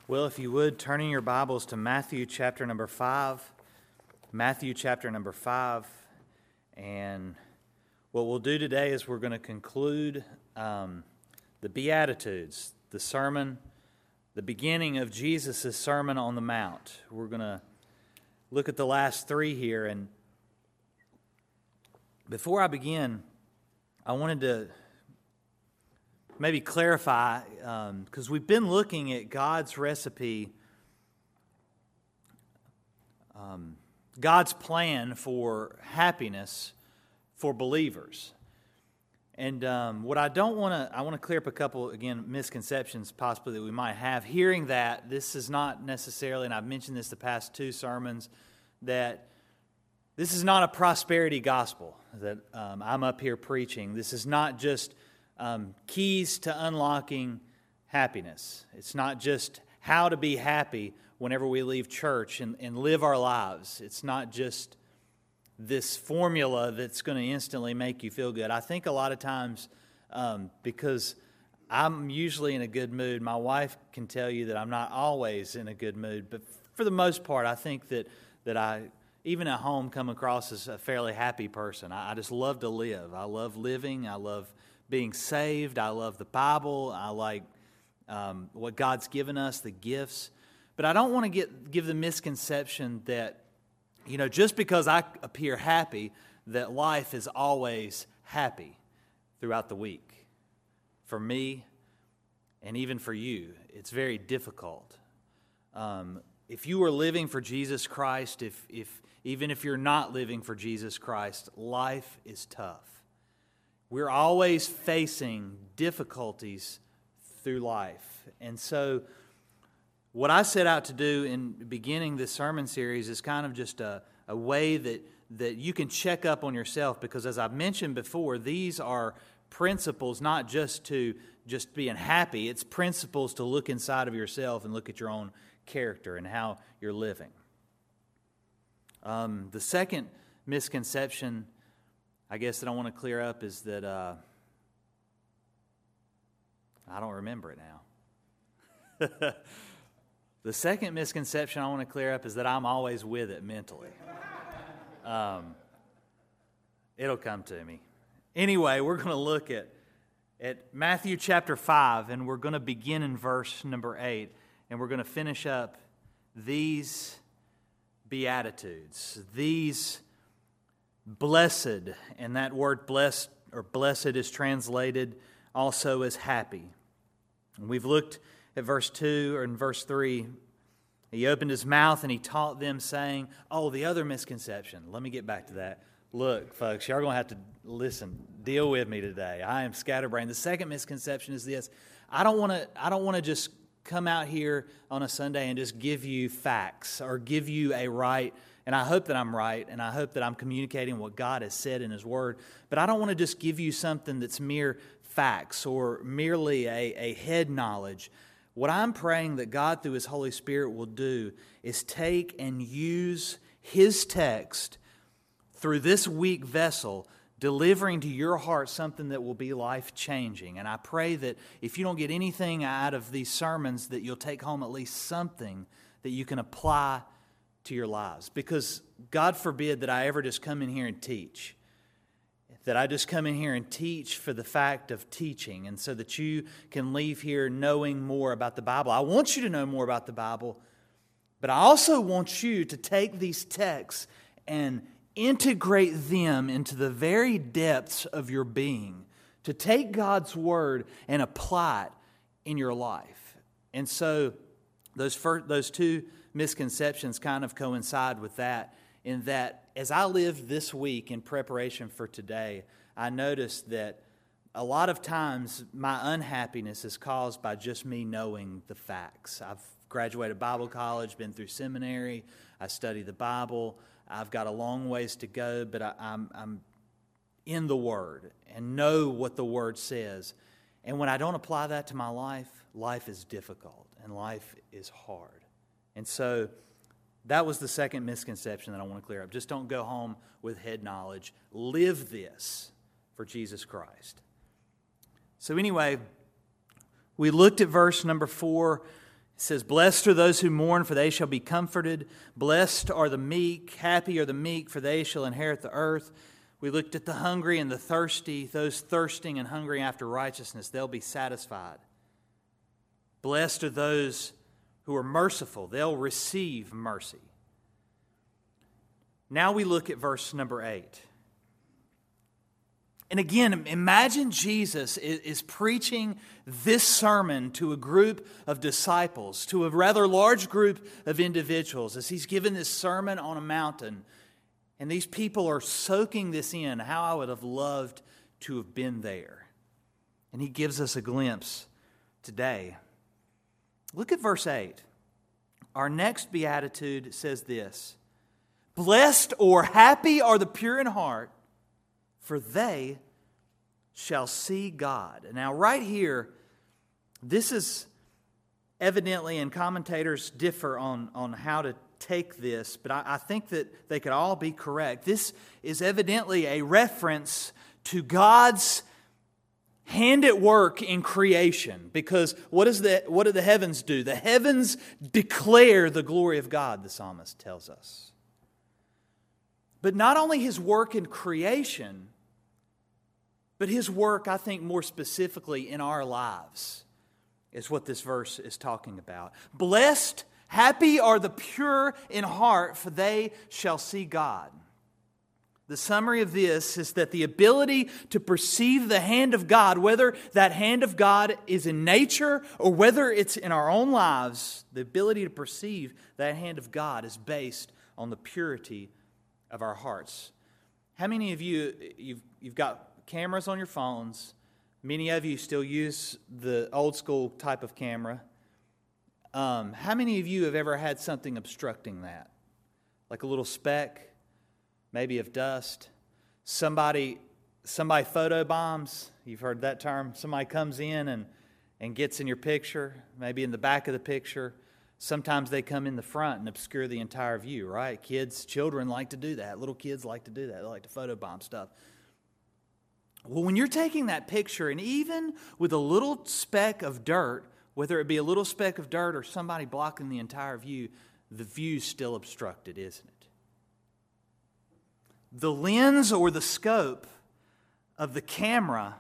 Well, if you would, turning your Bibles to Matthew chapter number 5. Matthew chapter number 5. And what we'll do today is we're going to conclude the Beatitudes, the sermon, the beginning of Jesus' Sermon on the Mount. We're going to look at the last three here. And before I begin, I wanted to maybe clarify, because we've been looking at God's recipe, God's plan for happiness for believers. And what I want to clear up a couple, again, misconceptions possibly that we might have. Hearing that, this is not necessarily, and I've mentioned this the past two sermons, that this is not a prosperity gospel that I'm up here preaching. This is not just keys to unlocking happiness. It's not just how to be happy whenever we leave church and live our lives. It's not just this formula that's going to instantly make you feel good. I think a lot of times, because I'm usually in a good mood, my wife can tell you that I'm not always in a good mood, but for the most part, I think that I, even at home, come across as a fairly happy person. I just love to live. I love living. I love being saved. I love the Bible. I like what God's given us, the gifts. But I don't want to give the misconception that, just because I appear happy, that life is always happy throughout the week. For me, and even for you, it's very difficult. If you are living for Jesus Christ, even if you're not living for Jesus Christ, life is tough. We're always facing difficulties through life. And so what I set out to do in beginning this sermon series is kind of just a way that you can check up on yourself, because as I've mentioned before, these are principles not just to just being happy. It's principles to look inside of yourself and look at your own character and how you're living. The second misconception, I guess, that I want to clear up is that I don't remember it now. The second misconception I want to clear up is that I'm always with it mentally. It'll come to me. Anyway, we're going to look at Matthew chapter 5, and we're going to begin in verse number 8, and we're going to finish up these Beatitudes, these blessed, and that word blessed or blessed is translated also as happy. And we've looked at verse 2 or in verse 3. He opened his mouth and he taught them, saying, the other misconception. Let me get back to that. Look, folks, y'all are going to have to listen, deal with me today. I am scatterbrained. The second misconception is this. I don't want to just come out here on a Sunday and just give you facts or give you a right. And I hope that I'm right, and I hope that I'm communicating what God has said in His Word. But I don't want to just give you something that's mere facts or merely a head knowledge. What I'm praying that God, through His Holy Spirit, will do is take and use His text through this weak vessel, delivering to your heart something that will be life-changing. And I pray that if you don't get anything out of these sermons, that you'll take home at least something that you can apply to your lives. Because God forbid that I ever just come in here and teach. That I just come in here and teach for the fact of teaching, and so that you can leave here knowing more about the Bible. I want you to know more about the Bible, but I also want you to take these texts and integrate them into the very depths of your being, to take God's Word and apply it in your life. And so those two misconceptions kind of coincide with that, in that as I lived this week in preparation for today, I noticed that a lot of times my unhappiness is caused by just me knowing the facts. I've graduated Bible college, been through seminary, I study the Bible. I've got a long ways to go, but I'm in the Word and know what the Word says. And when I don't apply that to my life, life is difficult and life is hard. And so that was the second misconception that I want to clear up. Just don't go home with head knowledge. Live this for Jesus Christ. So anyway, we looked at verse number 4. It says, "Blessed are those who mourn, for they shall be comforted. Blessed are the meek, happy are the meek, for they shall inherit the earth." We looked at the hungry and the thirsty, those thirsting and hungry after righteousness, they'll be satisfied. Blessed are those who are merciful, they'll receive mercy. Now we look at verse number 8. And again, imagine Jesus is preaching this sermon to a group of disciples, to a rather large group of individuals, as he's given this sermon on a mountain. And these people are soaking this in, how I would have loved to have been there. And he gives us a glimpse today. Look at verse 8. Our next beatitude says this: "Blessed or happy are the pure in heart, for they shall see God." Now, right here, this is evidently, and commentators differ on how to take this, but I think that they could all be correct. This is evidently a reference to God's hand at work in creation. Because what do the heavens do? The heavens declare the glory of God, the psalmist tells us. But not only His work in creation, but His work, I think, more specifically in our lives is what this verse is talking about. Blessed, happy are the pure in heart, for they shall see God. The summary of this is that the ability to perceive the hand of God, whether that hand of God is in nature or whether it's in our own lives, the ability to perceive that hand of God is based on the purity of our hearts. How many of you, you've got cameras on your phones? Many of you still use the old school type of camera. How many of you have ever had something obstructing that? Like a little speck, maybe of dust. Somebody photobombs. You've heard that term. Somebody comes in and gets in your picture, maybe in the back of the picture. Sometimes they come in the front and obscure the entire view, right? Children like to do that. Little kids like to do that. They like to photobomb stuff. Well, when you're taking that picture, and even with a little speck of dirt, whether it be a little speck of dirt or somebody blocking the entire view, the view's still obstructed, isn't it? The lens or the scope of the camera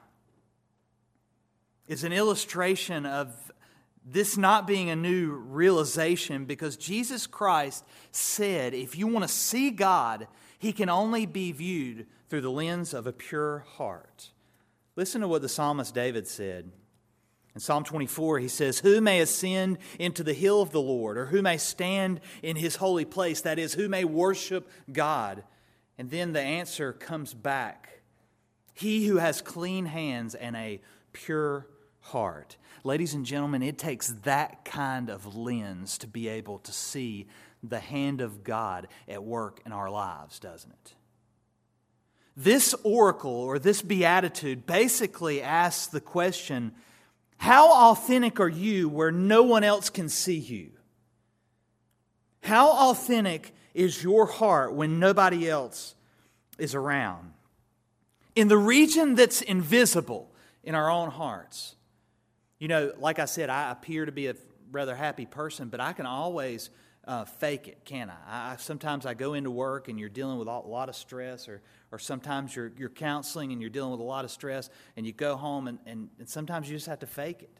is an illustration of this not being a new realization, because Jesus Christ said if you want to see God, He can only be viewed through the lens of a pure heart. Listen to what the psalmist David said. In Psalm 24, he says, "Who may ascend into the hill of the Lord, or who may stand in His holy place?" That is, who may worship God? And then the answer comes back: "He who has clean hands and a pure heart." Ladies and gentlemen, it takes that kind of lens to be able to see the hand of God at work in our lives, doesn't it? This oracle, or this beatitude, basically asks the question, how authentic are you where no one else can see you? How authentic is your heart when nobody else is around? In the region that's invisible in our own hearts. You know, like I said, I appear to be a rather happy person, but I can always fake it, can't I? Sometimes I go into work and you're dealing with a lot of stress, or sometimes you're counseling and you're dealing with a lot of stress, and you go home and sometimes you just have to fake it.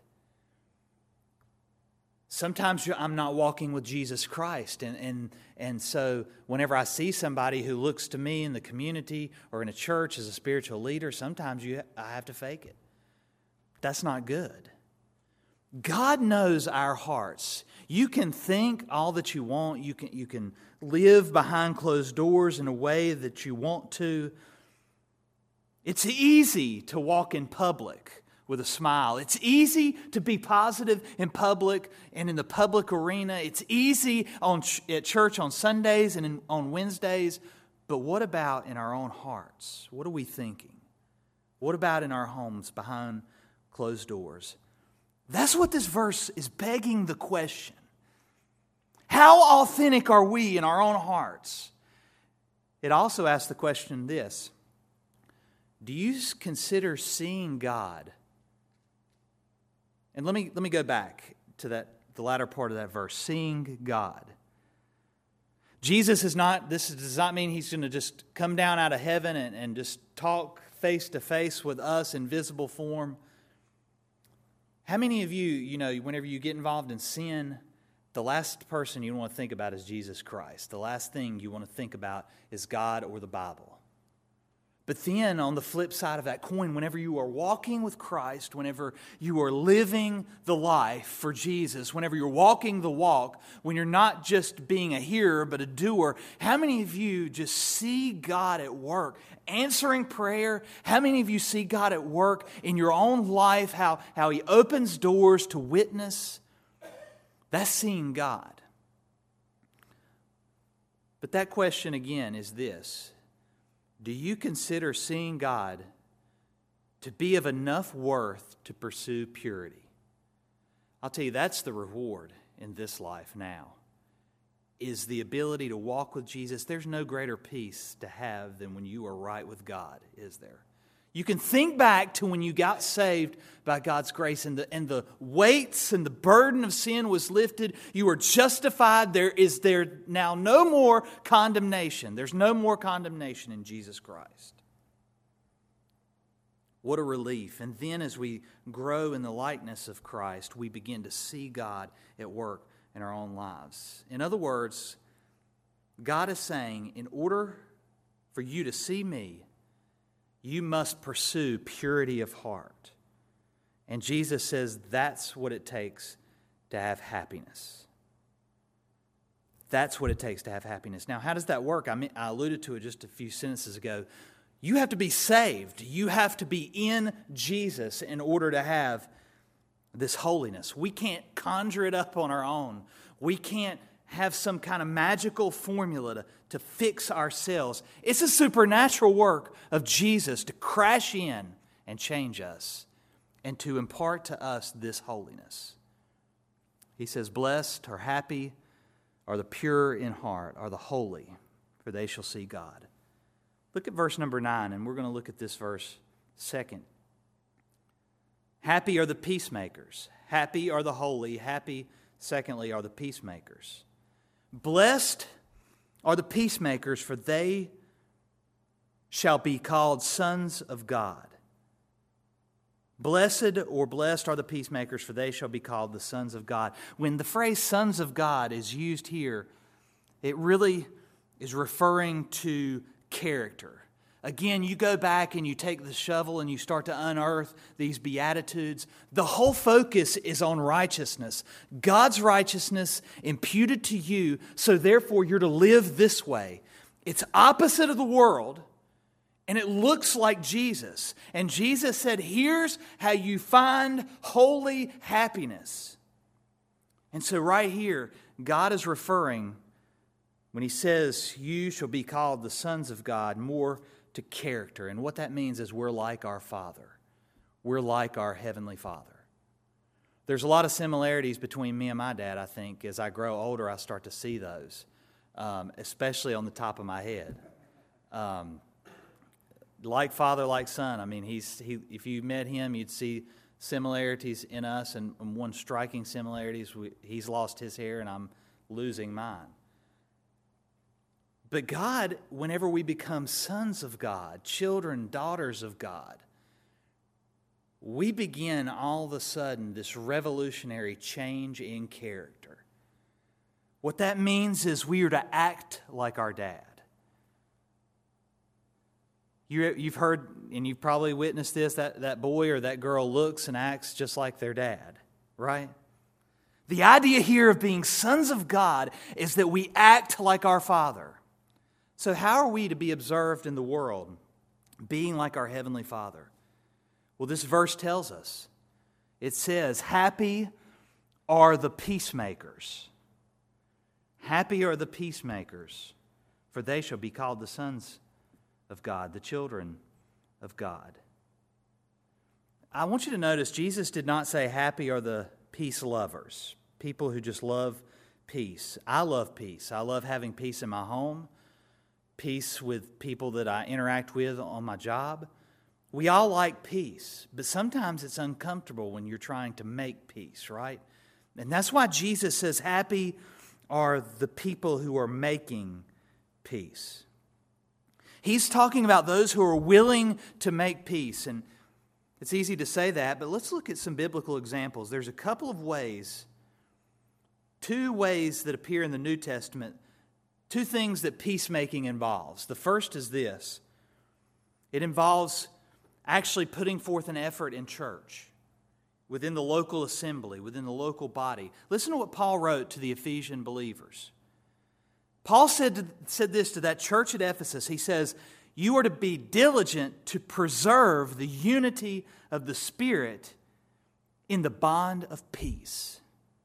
Sometimes I'm not walking with Jesus Christ, and so whenever I see somebody who looks to me in the community or in a church as a spiritual leader, sometimes I have to fake it. That's not good. God knows our hearts. You can think all that you want. You can live behind closed doors in a way that you want to. It's easy to walk in public with a smile. It's easy to be positive in public and in the public arena. It's easy at church on Sundays and on Wednesdays. But what about in our own hearts? What are we thinking? What about in our homes behind closed doors? That's what this verse is begging the question. How authentic are we in our own hearts? It also asks the question this: do you consider seeing God? And let me go back to the latter part of that verse, seeing God. Jesus does not mean he's going to just come down out of heaven and just talk face to face with us in visible form. How many of you, whenever you get involved in sin, the last person you want to think about is Jesus Christ. The last thing you want to think about is God or the Bible. But then on the flip side of that coin, whenever you are walking with Christ, whenever you are living the life for Jesus, whenever you're walking the walk, when you're not just being a hearer but a doer, how many of you just see God at work answering prayer? How many of you see God at work in your own life, how He opens doors to witness? That's seeing God. But that question again is this. Do you consider seeing God to be of enough worth to pursue purity? I'll tell you, that's the reward in this life now, is the ability to walk with Jesus. There's no greater peace to have than when you are right with God, is there? You can think back to when you got saved by God's grace and the weights and the burden of sin was lifted. You were justified. There now no more condemnation. There's no more condemnation in Jesus Christ. What a relief. And then as we grow in the likeness of Christ, we begin to see God at work in our own lives. In other words, God is saying, in order for you to see me, you must pursue purity of heart. And Jesus says that's what it takes to have happiness. That's what it takes to have happiness. Now, how does that work? I alluded to it just a few sentences ago. You have to be saved. You have to be in Jesus in order to have this holiness. We can't conjure it up on our own. We can't have some kind of magical formula to fix ourselves. It's a supernatural work of Jesus to crash in and change us and to impart to us this holiness. He says, blessed or happy are the pure in heart, are the holy, for they shall see God. Look at verse number 9, and we're going to look at this verse second. Happy are the peacemakers. Happy are the holy. Happy, secondly, are the peacemakers. Blessed are the peacemakers, for they shall be called sons of God. Blessed or blessed are the peacemakers, for they shall be called the sons of God. When the phrase sons of God is used here, it really is referring to character. Again, you go back and you take the shovel and you start to unearth these Beatitudes. The whole focus is on righteousness. God's righteousness imputed to you, so therefore you're to live this way. It's opposite of the world, and it looks like Jesus. And Jesus said, here's how you find holy happiness. And so right here, God is referring, when He says, you shall be called the sons of God, more to character. And what that means is we're like our Father. We're like our Heavenly Father. There's a lot of similarities between me and my dad, I think. As I grow older, I start to see those, especially on the top of my head. Like father, like son. I mean, if you met him, you'd see similarities in us. And one striking similarity is he's lost his hair and I'm losing mine. But God, whenever we become sons of God, children, daughters of God, we begin all of a sudden this revolutionary change in character. What that means is we are to act like our dad. You've heard, and you've probably witnessed this, that boy or that girl looks and acts just like their dad, right? The idea here of being sons of God is that we act like our Father. So how are we to be observed in the world, being like our Heavenly Father? Well, this verse tells us. It says, happy are the peacemakers. Happy are the peacemakers, for they shall be called the sons of God, the children of God. I want you to notice Jesus did not say happy are the peace lovers, people who just love peace. I love peace. I love having peace in my home, peace with people that I interact with on my job. We all like peace, but sometimes it's uncomfortable when you're trying to make peace, right? And that's why Jesus says, happy are the people who are making peace. He's talking about those who are willing to make peace. And it's easy to say that, but let's look at some biblical examples. There's a couple of ways, two ways that appear in the New Testament, two things that peacemaking involves. The first is this. It involves actually putting forth an effort in church, within the local assembly, within the local body. Listen to what Paul wrote to the Ephesian believers. Paul said this to that church at Ephesus. He says, you are to be diligent to preserve the unity of the Spirit in the bond of peace.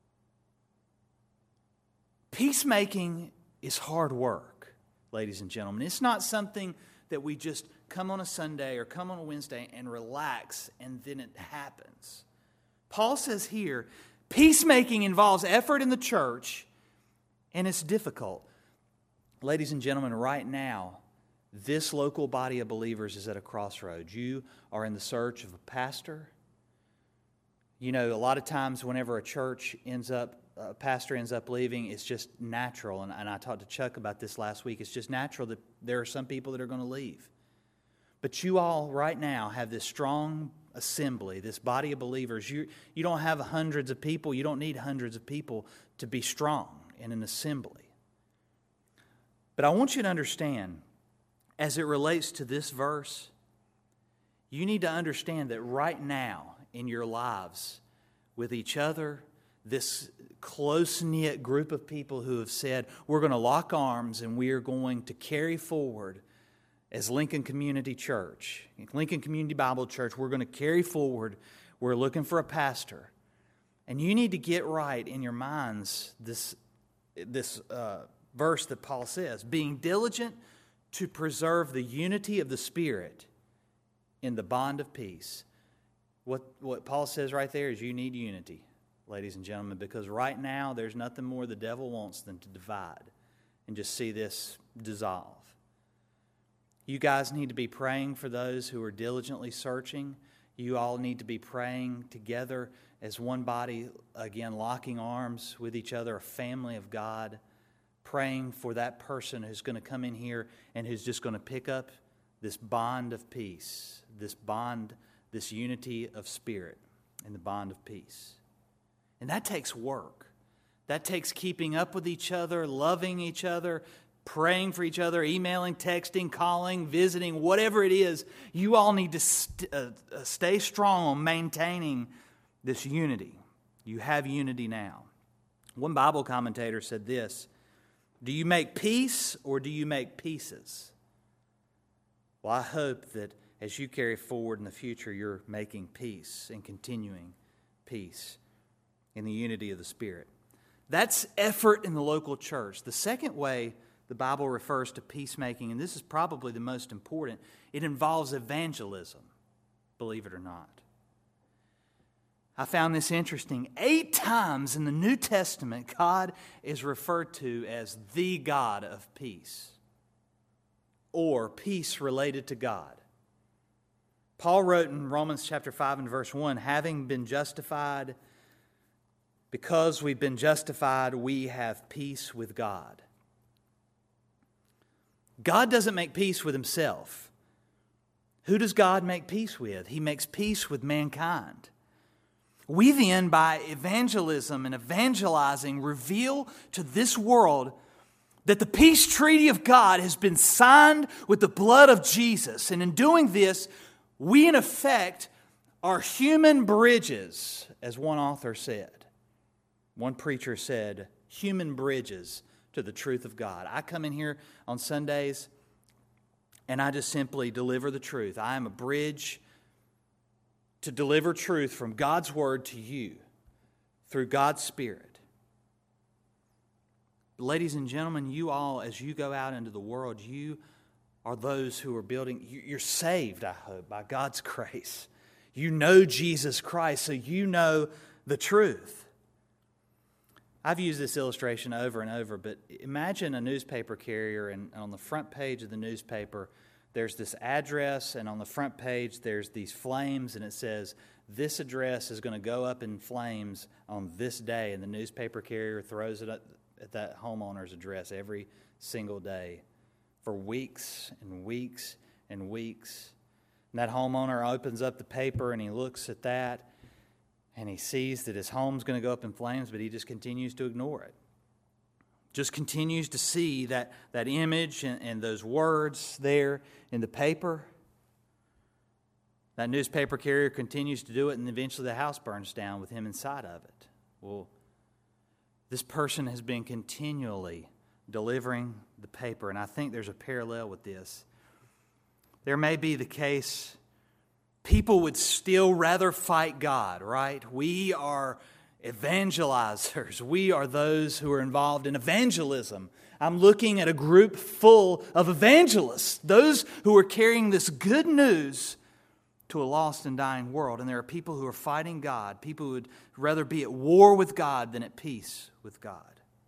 Peacemaking is hard work, ladies and gentlemen. It's not something that we just come on a Sunday or come on a Wednesday and relax and then it happens. Paul says here, peacemaking involves effort in the church and it's difficult. Ladies and gentlemen, right now, this local body of believers is at a crossroads. You are in the search of a pastor. You know, a lot of times whenever a pastor ends up leaving, it's just natural. And I talked to Chuck about this last week. It's just natural that there are some people that are going to leave. But you all right now have this strong assembly, this body of believers. You don't have hundreds of people. You don't need hundreds of people to be strong in an assembly. But I want you to understand, as it relates to this verse, you need to understand that right now in your lives, with each other, this close-knit group of people who have said, we're going to lock arms and we are going to carry forward as Lincoln Community Church, Lincoln Community Bible Church, we're going to carry forward. We're looking for a pastor. And you need to get right in your minds this verse that Paul says, being diligent to preserve the unity of the Spirit in the bond of peace. What Paul says right there is you need unity, ladies and gentlemen, because right now there's nothing more the devil wants than to divide and just see this dissolve. You guys need to be praying for those who are diligently searching. You all need to be praying together as one body, again, locking arms with each other, a family of God, praying for that person who's going to come in here and who's just going to pick up this bond of peace, this unity of spirit in the bond of peace. And that takes work. That takes keeping up with each other, loving each other, praying for each other, emailing, texting, calling, visiting, whatever it is. You all need to stay strong on maintaining this unity. You have unity now. One Bible commentator said this, do you make peace or do you make pieces? Well, I hope that as you carry forward in the future, you're making peace and continuing peace in the unity of the Spirit. That's effort in the local church. The second way the Bible refers to peacemaking, and this is probably the most important, it involves evangelism, believe it or not. I found this interesting. 8 times in the New Testament, God is referred to as the God of peace, or peace related to God. Paul wrote in Romans chapter 5 and verse 1, having been justified, because we've been justified, we have peace with God. God doesn't make peace with himself. Who does God make peace with? He makes peace with mankind. We then, by evangelism and evangelizing, reveal to this world that the peace treaty of God has been signed with the blood of Jesus. And in doing this, we in effect are human bridges, as one author said. One preacher said, human bridges to the truth of God. I come in here on Sundays and I just simply deliver the truth. I am a bridge to deliver truth from God's Word to you through God's Spirit. Ladies and gentlemen, you all, as you go out into the world, you are those who are building. You're saved, I hope, by God's grace. You know Jesus Christ, so you know the truth. I've used this illustration over and over, but imagine a newspaper carrier, and on the front page of the newspaper, there's this address, and on the front page, there's these flames, and it says, this address is going to go up in flames on this day, and the newspaper carrier throws it at that homeowner's address every single day for weeks and weeks and weeks. And that homeowner opens up the paper and he looks at that and he sees that his home's going to go up in flames, but he just continues to ignore it. Just continues to see that image and those words there in the paper. That newspaper carrier continues to do it, and eventually the house burns down with him inside of it. Well, this person has been continually delivering the paper, and I think there's a parallel with this. There may be the case people would still rather fight God, right? We are evangelizers. We are those who are involved in evangelism. I'm looking at a group full of evangelists, those who are carrying this good news to a lost and dying world. And there are people who are fighting God, people who would rather be at war with God than at peace with God.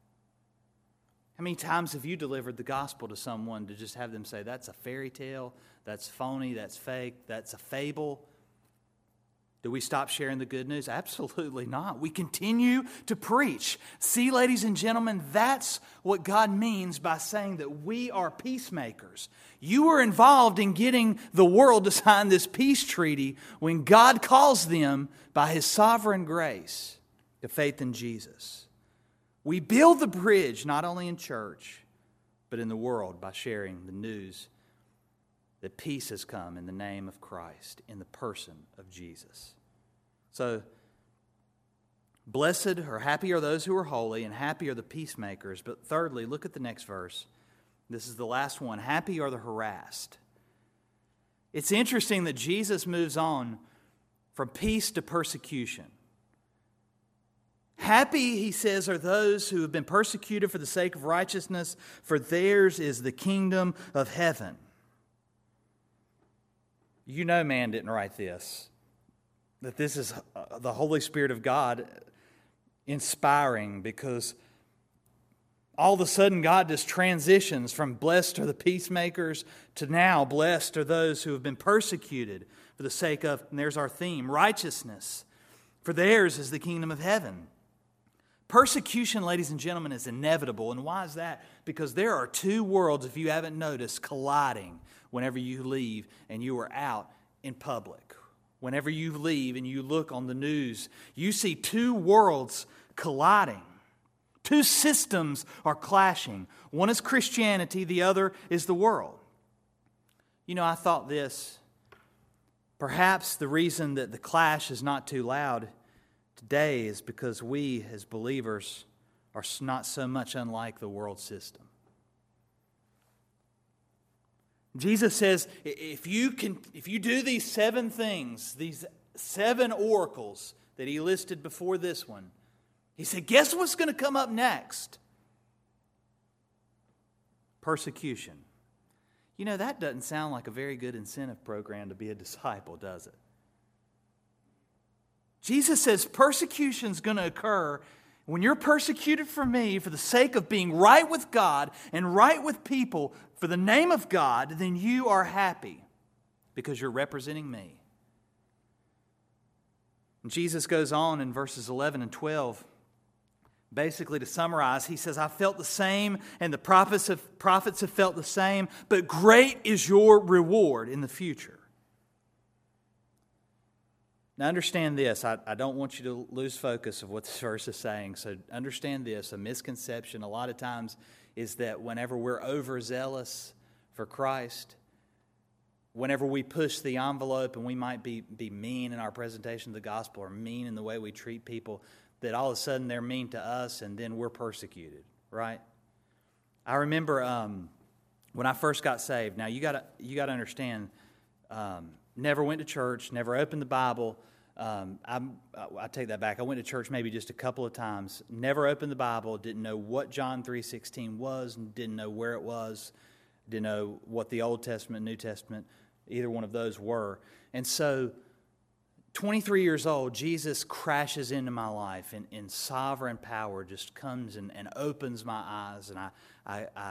How many times have you delivered the gospel to someone to just have them say, that's a fairy tale, that's phony, that's fake, that's a fable? Do we stop sharing the good news? Absolutely not. We continue to preach. See, ladies and gentlemen, that's what God means by saying that we are peacemakers. You were involved in getting the world to sign this peace treaty when God calls them by His sovereign grace to faith in Jesus. We build the bridge not only in church, but in the world by sharing the news that peace has come in the name of Christ, in the person of Jesus. So, blessed or happy are those who are holy, and happy are the peacemakers. But thirdly, look at the next verse. This is the last one. Happy are the harassed. It's interesting that Jesus moves on from peace to persecution. Happy, he says, are those who have been persecuted for the sake of righteousness, for theirs is the kingdom of heaven. You know man didn't write this. That this is the Holy Spirit of God inspiring, because all of a sudden God just transitions from blessed are the peacemakers to now blessed are those who have been persecuted for the sake of, and there's our theme, righteousness. For theirs is the kingdom of heaven. Persecution, ladies and gentlemen, is inevitable. And why is that? Because there are two worlds, if you haven't noticed, colliding whenever you leave and you are out in public. Whenever you leave and you look on the news, you see two worlds colliding. Two systems are clashing. One is Christianity, the other is the world. You know, I thought this. Perhaps the reason that the clash is not too loud today is because we as believers are not so much unlike the world system. Jesus says, if you do these 7 things, these 7 oracles that He listed before this one, He said, guess what's going to come up next? Persecution. You know, that doesn't sound like a very good incentive program to be a disciple, does it? Jesus says persecution's going to occur. When you're persecuted for me for the sake of being right with God and right with people for the name of God, then you are happy because you're representing me. And Jesus goes on in verses 11 and 12, basically to summarize, He says, I felt the same and the prophets have felt the same, but great is your reward in the future. Now understand this, I don't want you to lose focus of what this verse is saying, so understand this. A misconception a lot of times is that whenever we're overzealous for Christ, whenever we push the envelope and we might be mean in our presentation of the gospel or mean in the way we treat people, that all of a sudden they're mean to us and then we're persecuted, right? I remember when I first got saved. Now you got to understand, never went to church, never opened the Bible. I take that back. I went to church maybe just a couple of times. Never opened the Bible. Didn't know what John 3:16 was. Didn't know where it was. Didn't know what the Old Testament, New Testament, either one of those were. And so, 23 years old, Jesus crashes into my life in sovereign power, just comes and opens my eyes. And I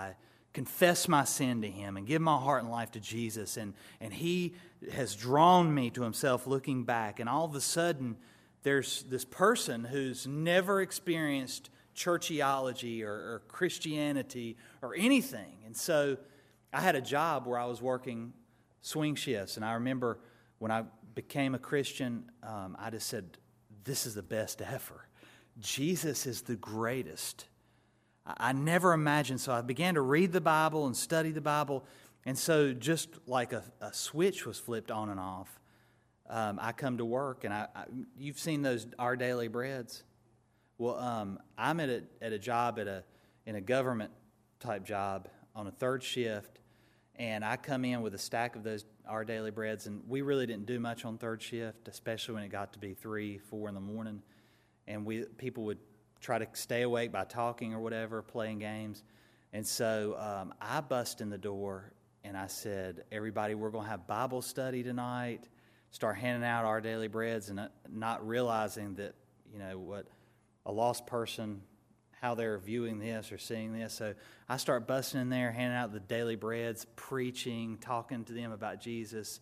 confess my sin to Him and give my heart and life to Jesus. And He has drawn me to Himself looking back. And all of a sudden, there's this person who's never experienced churchiology or Christianity or anything. And so I had a job where I was working swing shifts. And I remember when I became a Christian, I just said, this is the best ever. Jesus is the greatest. I never imagined. So I began to read the Bible and study the Bible. And so just like a switch was flipped on and off, I come to work. And you've seen those Our Daily Breads. Well, I'm at a job in a government type job on a third shift. And I come in with a stack of those Our Daily Breads. And we really didn't do much on third shift, especially when it got to be 3, 4 in the morning. And people would try to stay awake by talking or whatever, playing games. And so I bust in the door and I said, everybody, we're going to have Bible study tonight. Start handing out Our Daily Breads, and not realizing that, what a lost person, how they're viewing this or seeing this. So I start busting in there, handing out the Daily Breads, preaching, talking to them about Jesus.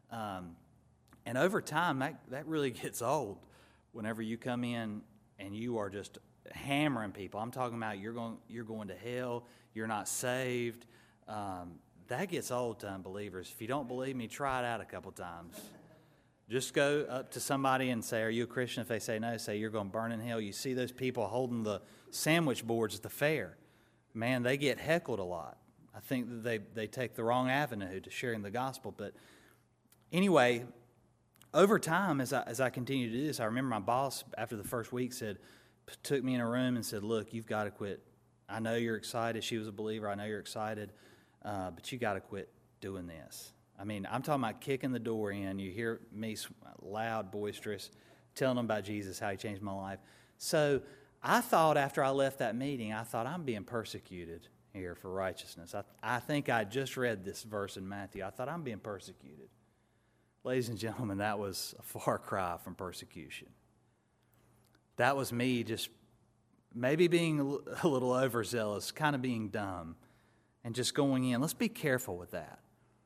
And over time, that really gets old. Whenever you come in and you are just hammering people, I'm talking about you're going to hell, you're not saved. That gets old to unbelievers. If you don't believe me, try it out a couple times. Just go up to somebody and say, are you a Christian? If they say no, say you're going to burn in hell. You see those people holding the sandwich boards at the fair. Man, they get heckled a lot. I think that they take the wrong avenue to sharing the gospel. But anyway, over time, as I continue to do this, I remember my boss, after the first week, took me in a room and said, look, you've got to quit. I know you're excited. She was a believer. I know you're excited. But you got to quit doing this. I mean, I'm talking about kicking the door in. You hear me loud, boisterous, telling them about Jesus, how He changed my life. So I thought after I left that meeting, I'm being persecuted here for righteousness. I think I just read this verse in Matthew. I thought I'm being persecuted. Ladies and gentlemen, that was a far cry from persecution. That was me just maybe being a little overzealous, kind of being dumb, and just going in. Let's be careful with that.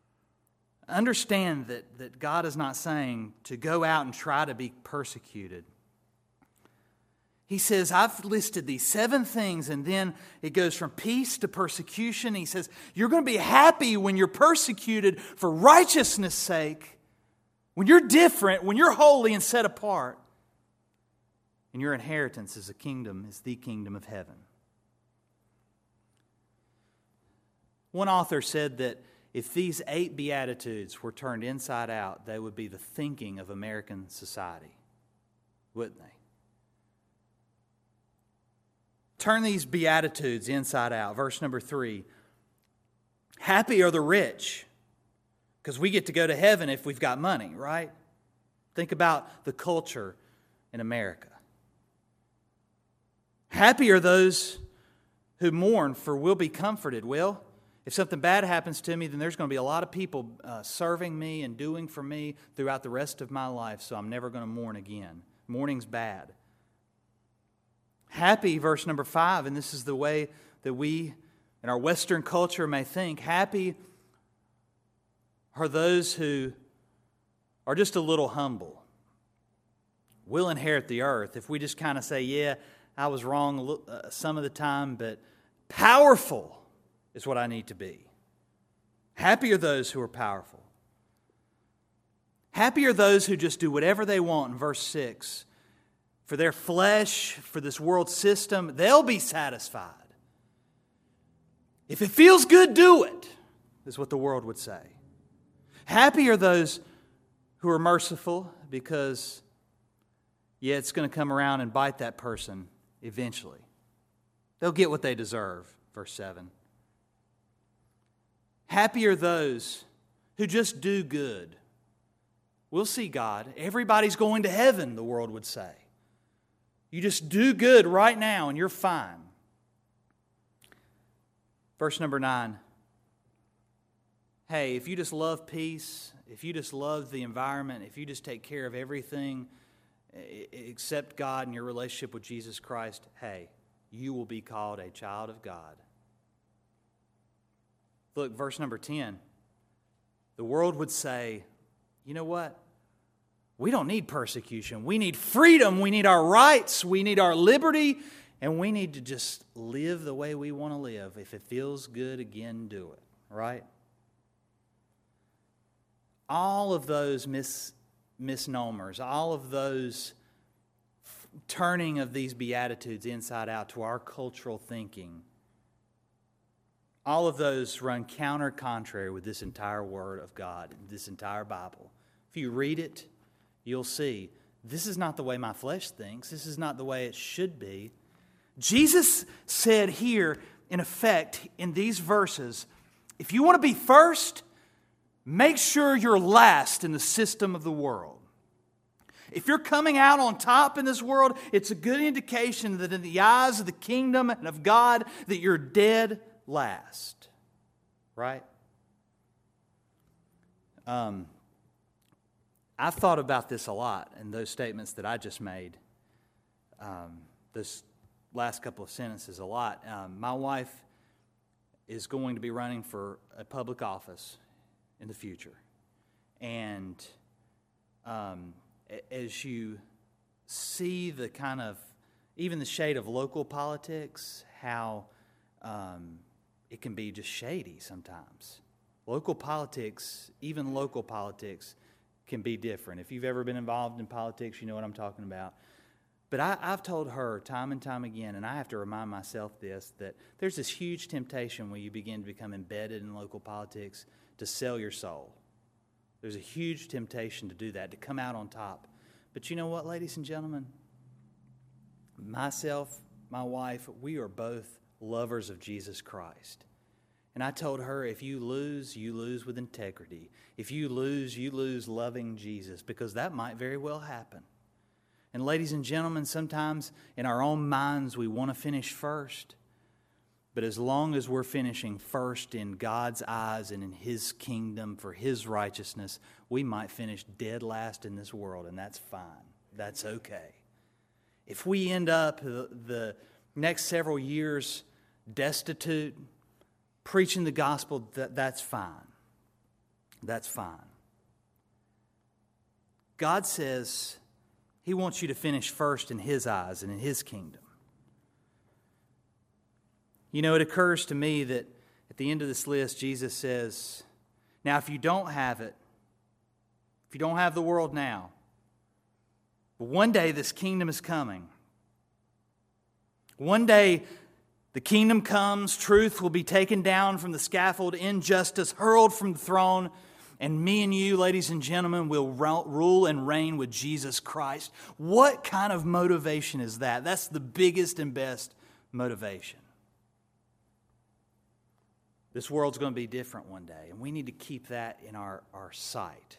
Understand that God is not saying to go out and try to be persecuted. He says, I've listed these 7 things, and then it goes from peace to persecution. He says, you're going to be happy when you're persecuted for righteousness' sake. When you're different, when you're holy and set apart, and your inheritance is the kingdom of heaven. One author said that if these 8 Beatitudes were turned inside out, they would be the thinking of American society, wouldn't they? Turn these Beatitudes inside out. Verse number 3. Happy are the rich, because we get to go to heaven if we've got money, right? Think about the culture in America. Happy are those who mourn, for we'll be comforted. Well, if something bad happens to me, then there's going to be a lot of people serving me and doing for me throughout the rest of my life, so I'm never going to mourn again. Mourning's bad. Happy, verse number 5, and this is the way that we in our Western culture may think. Happy are those who are just a little humble. We'll inherit the earth. If we just kind of say, yeah, I was wrong some of the time, but powerful is what I need to be. Happy are those who are powerful. Happy are those who just do whatever they want in verse 6. For their flesh, for this world system, they'll be satisfied. If it feels good, do it, is what the world would say. Happy are those who are merciful, because, yeah, it's going to come around and bite that person eventually. They'll get what they deserve, verse 7. Happy are those who just do good. We'll see God. Everybody's going to heaven, the world would say. You just do good right now and you're fine. Verse number 9. Hey, if you just love peace, if you just love the environment, if you just take care of everything except God and your relationship with Jesus Christ, hey, you will be called a child of God. Look, verse number 10. The world would say, you know what? We don't need persecution. We need freedom. We need our rights. We need our liberty. And we need to just live the way we want to live. If it feels good, again, do it. Right? All of those misnomers, all of those turning of these Beatitudes inside out to our cultural thinking, all of those run counter-contrary with this entire Word of God, this entire Bible. If you read it, you'll see, this is not the way my flesh thinks. This is not the way it should be. Jesus said here, in effect, in these verses, if you want to be first, make sure you're last in the system of the world. If you're coming out on top in this world, it's a good indication that in the eyes of the kingdom and of God, that you're dead last. Right? I've thought about this a lot, and those statements that I just made, this last couple of sentences a lot. My wife is going to be running for a public office in the future. And as you see the kind of, even the shade of local politics, how it can be just shady sometimes. Local politics, even local politics, can be different. If you've ever been involved in politics, you know what I'm talking about. But I've told her time and time again, and I have to remind myself this, that there's this huge temptation when you begin to become embedded in local politics to sell your soul. There's a huge temptation to do that, to come out on top. But you know what, ladies and gentlemen? Myself, my wife, we are both lovers of Jesus Christ. And I told her, if you lose with integrity. If you lose loving Jesus, because that might very well happen. And ladies and gentlemen, sometimes in our own minds we want to finish first. But as long as we're finishing first in God's eyes and in His kingdom for His righteousness, we might finish dead last in this world, and that's fine. That's okay. If we end up the next several years destitute, preaching the gospel, that's fine. That's fine. God says He wants you to finish first in His eyes and in His kingdom. You know, it occurs to me that at the end of this list, Jesus says, now if you don't have it, if you don't have the world now, but one day this kingdom is coming. One day the kingdom comes, truth will be taken down from the scaffold, injustice hurled from the throne, and me and you, ladies and gentlemen, will rule and reign with Jesus Christ. What kind of motivation is that? That's the biggest and best motivation. This world's going to be different one day, and we need to keep that in our sight.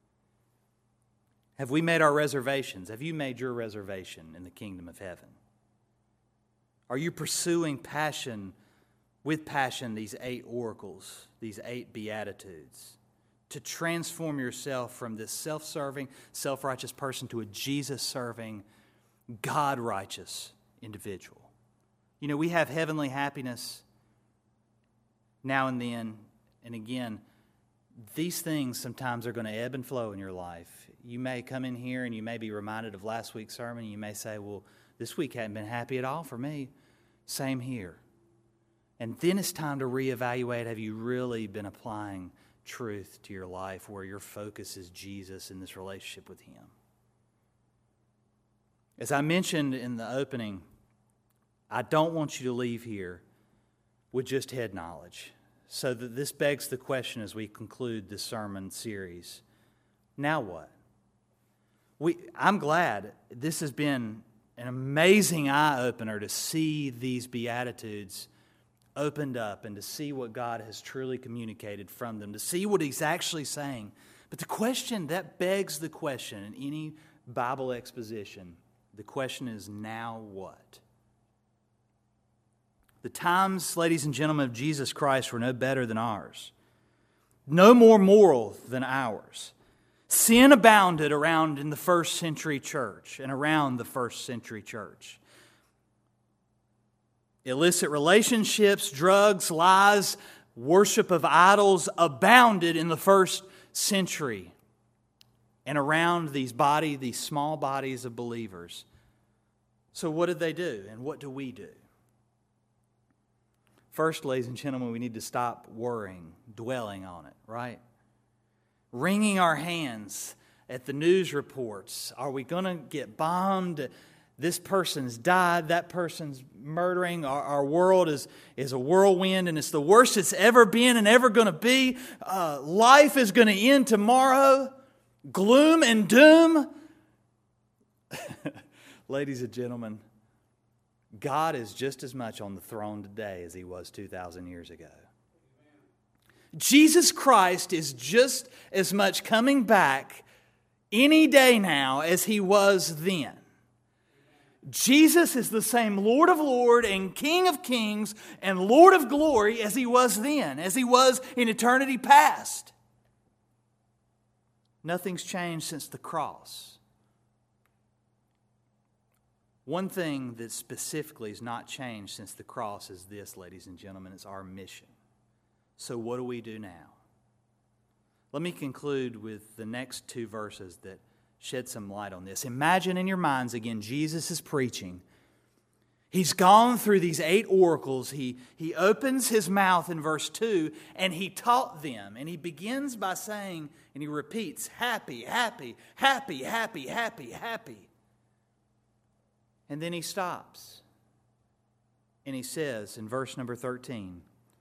Have we made our reservations? Have you made your reservation in the kingdom of heaven? Are you pursuing with passion, these 8 oracles, these 8 beatitudes, to transform yourself from this self-serving, self-righteous person to a Jesus-serving, God-righteous individual? You know, we have heavenly happiness now and then, and again, these things sometimes are going to ebb and flow in your life. You may come in here and you may be reminded of last week's sermon, and you may say, well, this week hadn't been happy at all for me. Same here. And then it's time to reevaluate, have you really been applying truth to your life where your focus is Jesus in this relationship with Him? As I mentioned in the opening, I don't want you to leave here with just head knowledge. So that this begs the question as we conclude this sermon series. Now what? I'm glad this has been an amazing eye-opener to see these Beatitudes opened up and to see what God has truly communicated from them, to see what He's actually saying. But the question, that begs the question in any Bible exposition, the question is, now what? The times, ladies and gentlemen, of Jesus Christ were no better than ours. No more moral than ours. Sin abounded around in the first century church and around the first century church. Illicit relationships, drugs, lies, worship of idols abounded in the first century and around these small bodies of believers. So what did they do, and what do we do? First, ladies and gentlemen, we need to stop worrying, dwelling on it, right? Wringing our hands at the news reports. Are we going to get bombed? This person's died, that person's murdering. Our world is a whirlwind, and it's the worst it's ever been and ever going to be. Life is going to end tomorrow. Gloom and doom. Ladies and gentlemen, God is just as much on the throne today as He was 2,000 years ago. Jesus Christ is just as much coming back any day now as He was then. Jesus is the same Lord of Lords and King of Kings and Lord of Glory as He was then, as He was in eternity past. Nothing's changed since the cross. One thing that specifically has not changed since the cross is this, ladies and gentlemen, it's our mission. So what do we do now? Let me conclude with the next two verses that shed some light on this. Imagine in your minds again, Jesus is preaching. He's gone through these 8 oracles. He opens His mouth in verse 2 and He taught them. And He begins by saying, and He repeats, happy, happy, happy, happy, happy, happy. And then He stops. And He says in verse number 13,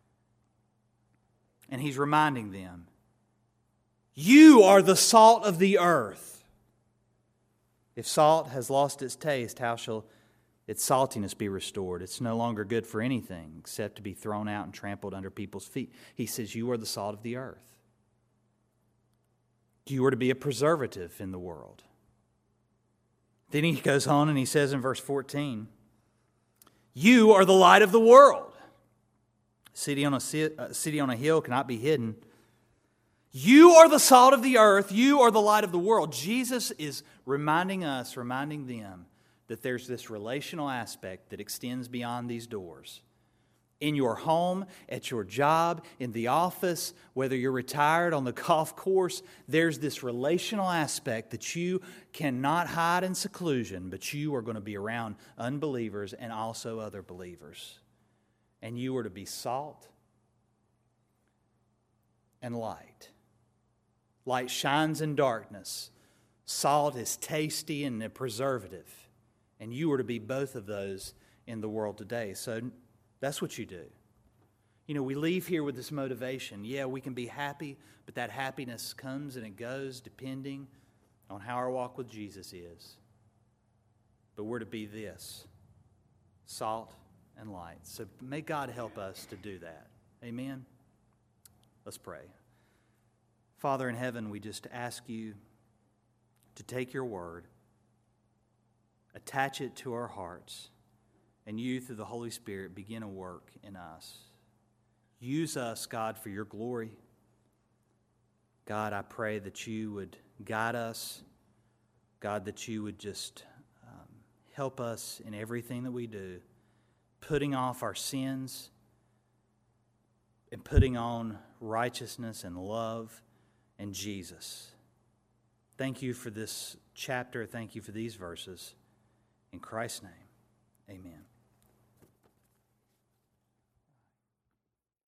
and He's reminding them, you are the salt of the earth. If salt has lost its taste, how shall its saltiness be restored? It's no longer good for anything except to be thrown out and trampled under people's feet. He says, you are the salt of the earth. You are to be a preservative in the world. Then He goes on and He says in verse 14, you are the light of the world. A city on a hill cannot be hidden. You are the salt of the earth. You are the light of the world. Jesus is reminding us, reminding them, that there's this relational aspect that extends beyond these doors. In your home, at your job, in the office, whether you're retired on the golf course, there's this relational aspect that you cannot hide in seclusion, but you are going to be around unbelievers and also other believers. And you are to be salt and light. Light shines in darkness. Salt is tasty and a preservative. And you are to be both of those in the world today. So that's what you do. You know, we leave here with this motivation. Yeah, we can be happy, but that happiness comes and it goes depending on how our walk with Jesus is. But we're to be this, salt and light. So may God help us to do that. Amen? Let's pray. Father in heaven, we just ask You to take Your word, attach it to our hearts, and You, through the Holy Spirit, begin a work in us. Use us, God, for Your glory. God, I pray that You would guide us. God, that You would just help us in everything that we do, putting off our sins and putting on righteousness and love and Jesus. Thank You for this chapter. Thank You for these verses. In Christ's name, amen.